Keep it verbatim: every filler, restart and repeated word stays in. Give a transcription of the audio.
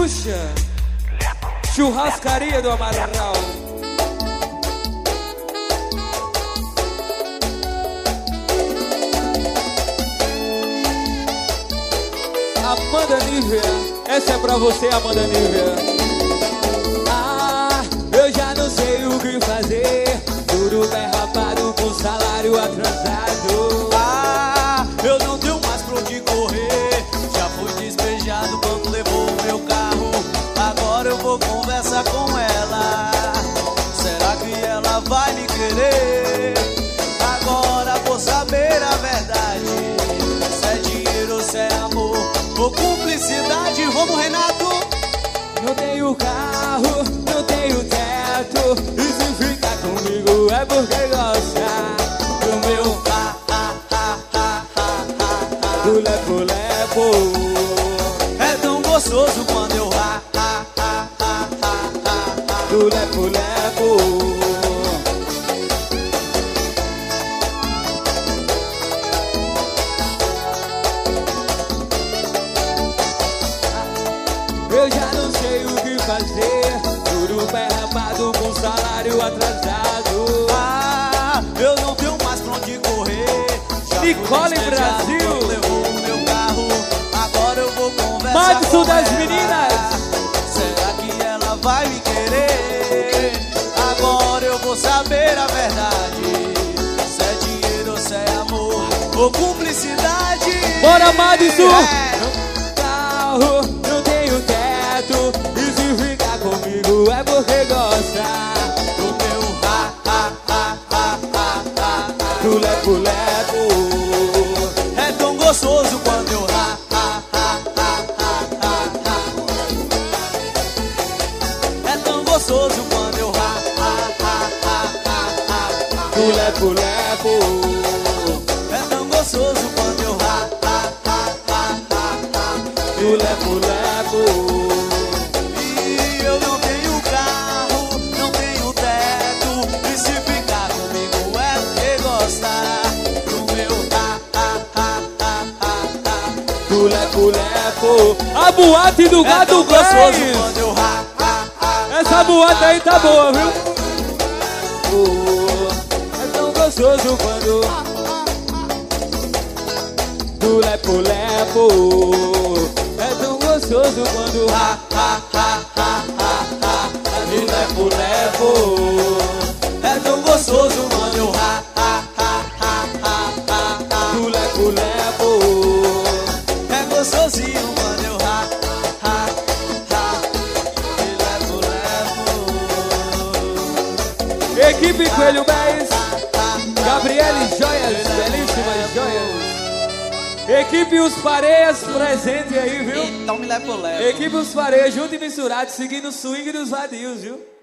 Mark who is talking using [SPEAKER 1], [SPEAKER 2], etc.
[SPEAKER 1] Puxa! Churrascaria do Amaral. Amanda Nívea, essa é pra você, Amanda Nívea. Ah, eu já não sei o que fazer. Tudo bem rapado com salário atrasado.
[SPEAKER 2] Ah, eu não tenho mais pra onde correr. Já fui despejado quando levou o meu carro. Agora eu vou conversar com ela. Será que ela vai me querer? Agora vou saber a verdade. Se é dinheiro ou se é amor ou cumplicidade. Vamos, Renato!
[SPEAKER 1] Não tenho carro, não tenho teto. E se ficar comigo é porque gosta do meu
[SPEAKER 2] ah, ah, ah, ah, ah, ah,
[SPEAKER 1] do lepo-lepo.
[SPEAKER 2] É tão gostoso quando eu ah, ah, ah, ah, ah, ah,
[SPEAKER 1] do lepo-lepo. Eu já não sei o que fazer. Tudo bem rapado com salário atrasado.
[SPEAKER 2] Ah, eu não tenho mais pra onde correr. Já
[SPEAKER 1] Nicole Brasil
[SPEAKER 2] levou o meu carro. Agora eu vou conversar
[SPEAKER 1] Madison
[SPEAKER 2] com
[SPEAKER 1] das
[SPEAKER 2] ela.
[SPEAKER 1] Meninas.
[SPEAKER 2] Será que ela vai me querer? Agora eu vou saber a verdade. Se é dinheiro ou se é amor ou cumplicidade.
[SPEAKER 1] Bora, Madison!
[SPEAKER 2] É.
[SPEAKER 1] Carro, não tenho teto. E se ficar comigo é porque gosta
[SPEAKER 2] Do meu ah, ah, ah, ah, ah, ah, ah.
[SPEAKER 1] do lepo-lepo.
[SPEAKER 2] É tão gostoso quando eu ah, ah, ah, ah, ah, ah, ah. É tão gostoso quando eu ah, ah, ah, ah, ah, ah.
[SPEAKER 1] Do lepo-lepo.
[SPEAKER 2] É tão gostoso quando eu ah, ah, ah, ah, ah, ah.
[SPEAKER 1] Do lepo-lepo.
[SPEAKER 2] E eu não tenho carro, não tenho teto. E se ficar comigo é porque gosta do meu ah, ah, ah, ah, ah, ah.
[SPEAKER 1] Do lepo-lepo. A boate do
[SPEAKER 2] É
[SPEAKER 1] Gato
[SPEAKER 2] tão gostoso
[SPEAKER 1] Vez.
[SPEAKER 2] quando eu ah, ah, ah,
[SPEAKER 1] Essa
[SPEAKER 2] ah,
[SPEAKER 1] boate aí tá
[SPEAKER 2] ah,
[SPEAKER 1] boa,
[SPEAKER 2] ah,
[SPEAKER 1] viu? Oh, é tão gostoso quando do lepo-lepo. É tão gostoso quando
[SPEAKER 2] ah, ah, ah, ah, ah, ah.
[SPEAKER 1] do lepo-lepo.
[SPEAKER 2] É tão gostoso quando eu ah, ah, ah, ah, ah, ah, ah.
[SPEAKER 1] Do lepo-lepo.
[SPEAKER 2] É gostosinho quando eu ah, ah, ah. Me levo, levo.
[SPEAKER 1] Equipe Coelho Bez, Gabriele Joias, belíssimas joias. Equipe Os Pareias, presente aí, viu?
[SPEAKER 2] Então me levo, levo.
[SPEAKER 1] Equipe Os Pareias, junto e misturado, seguindo o swing dos vadios, viu?